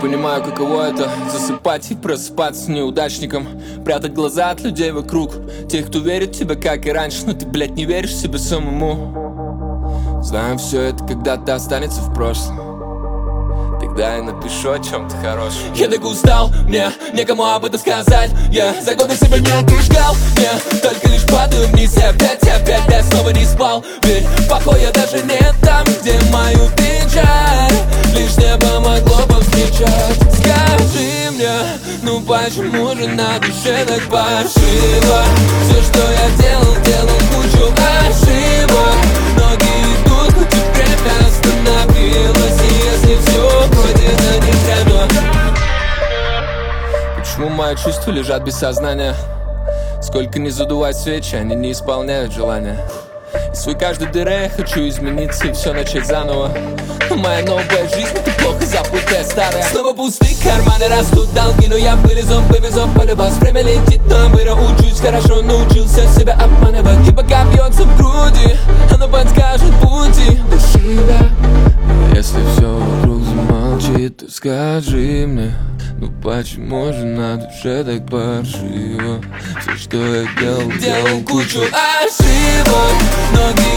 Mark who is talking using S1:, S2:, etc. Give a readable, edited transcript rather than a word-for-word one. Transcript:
S1: понимаю, каково это засыпать и просыпаться неудачником, прятать глаза от людей вокруг, тех, кто верит в тебя, как и раньше, но ты, блядь, не веришь себе самому. Знаю, все это когда-то останется в прошлом, тогда я напишу о чем-то хорошем. Я так устал, мне некому об этом сказать. Я за годы себя не отпускал, мне только лишь падаю вниз. И опять я снова не спал. Ведь покоя даже нет там, где мою печаль лишь небо могло повстречать. Скажи мне, ну почему же на душе так паршиво? Все, что я делал кучу ошибок. Ноги идут, хоть и время остановилось. И если все пройдено не зря, почему мои чувства лежат без сознания? Сколько не задувай свечи, они не исполняют желания. И свой каждой дыре я хочу измениться и все начать заново. Но моя новая жизнь — это плохо забытая старая. Снова пустые карманы, растут долги, но я вылезом, полюбас. Время летит, но быстро учусь, хорошо научился себя обманывать. И пока бьется в груди, оно подскажет пути до себя. Если все вокруг замолчит, то скажи мне, ну почему же на душе так паршиво? Все, что я делал кучу ошибок. Ноги